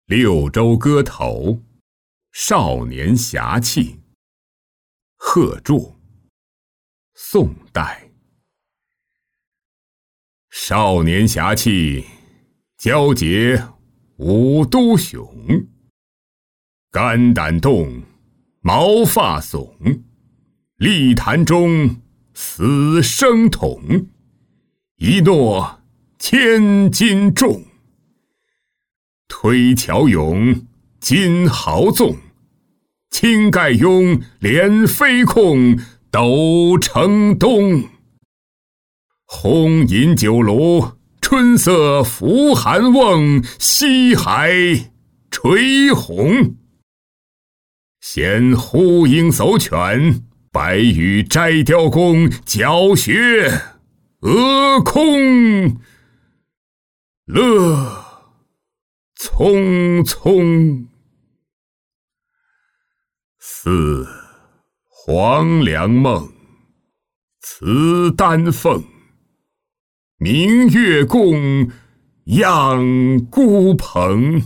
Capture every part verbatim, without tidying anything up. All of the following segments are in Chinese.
六州歌头，少年侠气。贺铸，宋代。少年侠气，交结五都雄。肝胆动，毛发耸，立坛中死生统。一诺千斤重，推乔勇，金豪纵。倾盖拥，连飞控，斗城东。红饮酒炉，春色拂寒瓮，西海垂虹。衔呼鹰走犬，白羽摘雕弓，教学鹅空。乐匆匆。似黄粱梦，辞丹凤。明月共，仰孤蓬。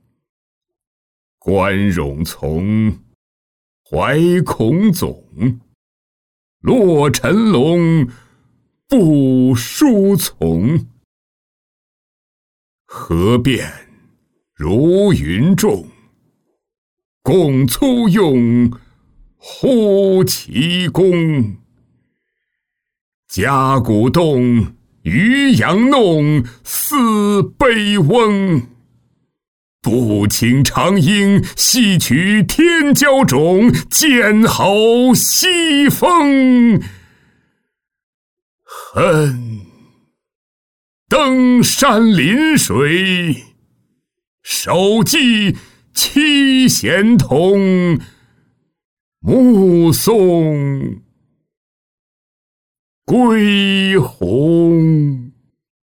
观冗从，怀孔总。落尘龙，不书从。河变如云众，共粗用，呼其功。甲骨动，渔阳弄，思悲翁。不请长缨，细取天骄种，剑吼西风。恨登山临水，手记七贤同，目送归鸿。